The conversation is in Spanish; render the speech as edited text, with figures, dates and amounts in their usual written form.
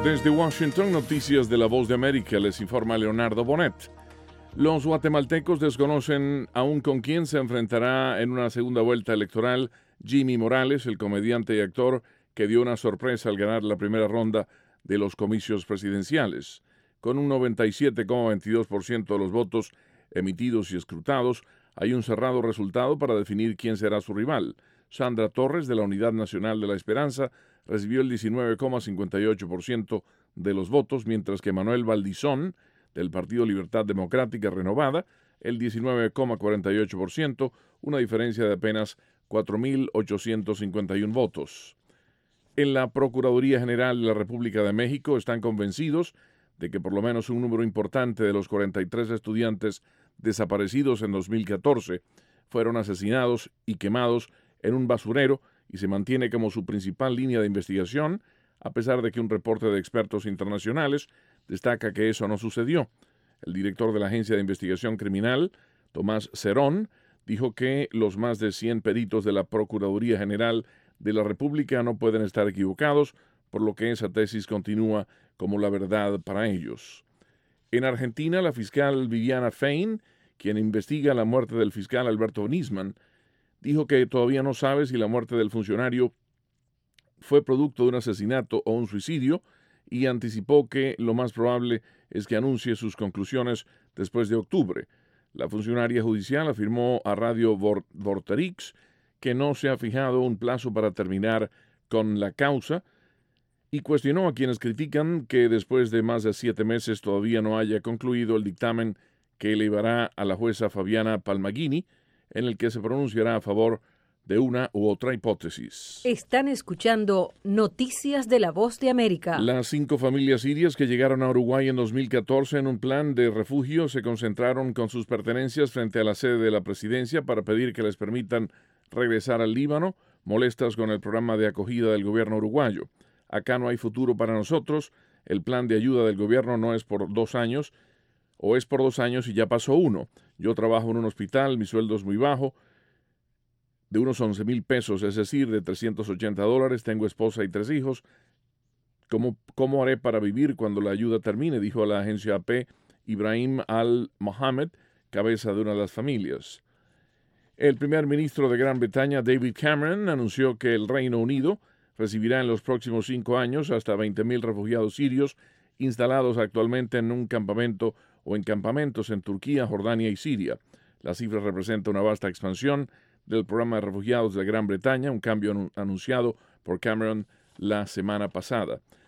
Desde Washington, noticias de La Voz de América, les informa Leonardo Bonet. Los guatemaltecos desconocen aún con quién se enfrentará en una segunda vuelta electoral Jimmy Morales, el comediante y actor que dio una sorpresa al ganar la primera ronda de los comicios presidenciales. Con un 97,22% de los votos emitidos y escrutados, hay un cerrado resultado para definir quién será su rival. Sandra Torres, de la Unidad Nacional de la Esperanza, recibió el 19,58% de los votos, mientras que Manuel Valdizón, del Partido Libertad Democrática Renovada, el 19,48%, una diferencia de apenas 4.851 votos. En la Procuraduría General de la República de México están convencidos de que por lo menos un número importante de los 43 estudiantes desaparecidos en 2014 fueron asesinados y quemados en un basurero y se mantiene como su principal línea de investigación, a pesar de que un reporte de expertos internacionales destaca que eso no sucedió. El director de la Agencia de Investigación Criminal, Tomás Cerón, dijo que los más de 100 peritos de la Procuraduría General de la República no pueden estar equivocados, por lo que esa tesis continúa como la verdad para ellos. En Argentina, la fiscal Viviana Fein, quien investiga la muerte del fiscal Alberto Nisman, dijo que todavía no sabe si la muerte del funcionario fue producto de un asesinato o un suicidio y anticipó que lo más probable es que anuncie sus conclusiones después de octubre. La funcionaria judicial afirmó a Radio Vorterix que no se ha fijado un plazo para terminar con la causa y cuestionó a quienes critican que después de más de 7 meses todavía no haya concluido el dictamen que elevará a la jueza Fabiana Palmaghini, en el que se pronunciará a favor de una u otra hipótesis. Están escuchando Noticias de La Voz de América. Las 5 familias sirias que llegaron a Uruguay en 2014 en un plan de refugio se concentraron con sus pertenencias frente a la sede de la presidencia para pedir que les permitan regresar al Líbano, molestas con el programa de acogida del gobierno uruguayo. Acá no hay futuro para nosotros, el plan de ayuda del gobierno no es por 2 años, o es por 2 años y ya pasó 1. Yo trabajo en un hospital, mi sueldo es muy bajo, de unos 11,000 pesos, es decir, de $380, tengo esposa y 3 hijos. ¿Cómo haré para vivir cuando la ayuda termine?, dijo a la agencia AP Ibrahim Al-Mohamed, cabeza de una de las familias. El primer ministro de Gran Bretaña, David Cameron, anunció que el Reino Unido recibirá en los próximos 5 años hasta 20,000 refugiados sirios instalados actualmente en un campamento o en campamentos en Turquía, Jordania y Siria. La cifra representa una vasta expansión del programa de refugiados de Gran Bretaña, un cambio anunciado por Cameron la semana pasada.